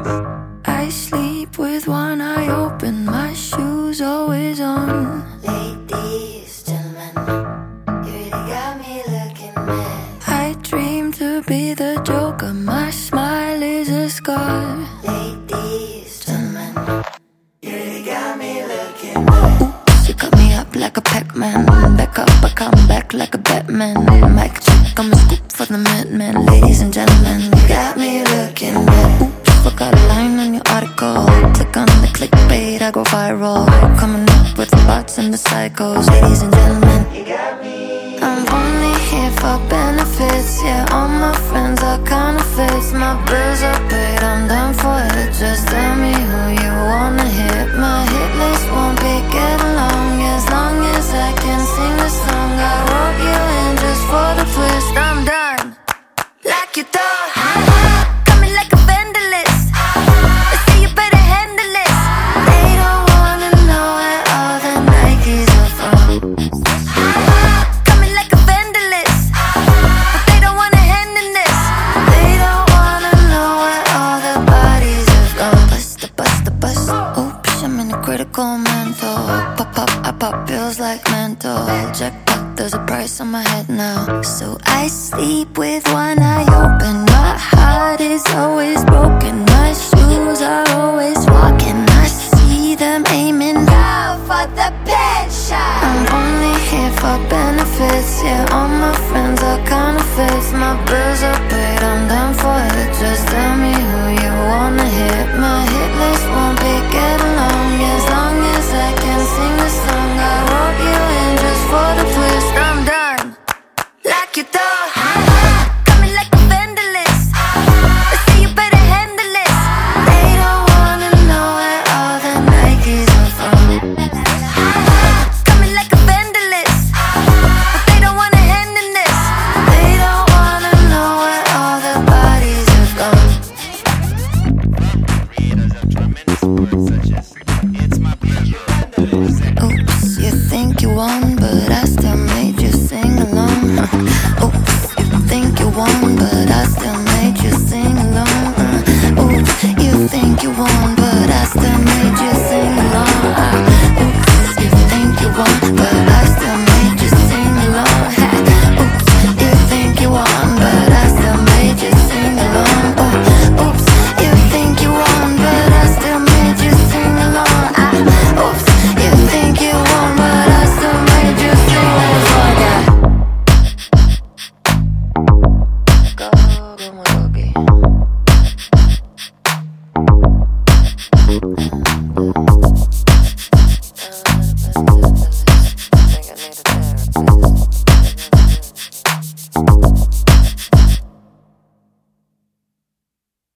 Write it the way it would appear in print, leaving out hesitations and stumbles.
I sleep with one eye open, my shoes always on. Ladies, gentlemen, you really got me looking mad. I dream to be the Joker, my smile is a scar. Ladies, gentlemen, you really got me looking mad. Oops, you cut me up like a Pac-Man. Back up, I come back like a Batman. Mic check, I'm a scoop for the Madman. Ladies and gentlemen, you got me looking mad. Oops, forgot a line on your article. Click on the clickbait, I go viral. Coming up with the bots and the psychos. Ladies and gentlemen, You got me. I'm only here for benefits. Yeah, all my friends are counterfeits. My bills are paid, I'm done for it. Just tell me who you wanna hit. My hit list won't be getting long, as long as I can sing the song. I wrote you in just for the twist. I'm done, like you thought. Coming like a vandalist. They say you better handle it. They don't wanna know where all the Nikes are from. Coming like a vandalist, but they don't wanna handle this. They don't wanna know where all the bodies have gone. Bust. Oops, I'm in a critical mental. Pop, I pop pills like mental. Jackpot, there's a price on my head now. So I sleep with one eye open. My heart is always broken. My shoes are always walking. I see them aiming Now for the bad shot. I'm only here for benefits. Yeah, all my friends are counterfeits. My bills are paid, I'm done for it. Just tell me who you wanna hit. My hit list won't be getting long, as long as I can sing the song. I wrote you in just for the twist. I'm done, like you thought. Coming like a vandalist. They say you better handle it. They don't wanna know where all the Nikes are from. Coming like a vandalist, but they don't wanna handle this. They don't wanna know where all the bodies have gone. Oops, you think you won, but I still made you sing along. Oops, you think you won, but I still made you sing along. Oops, you think you won, but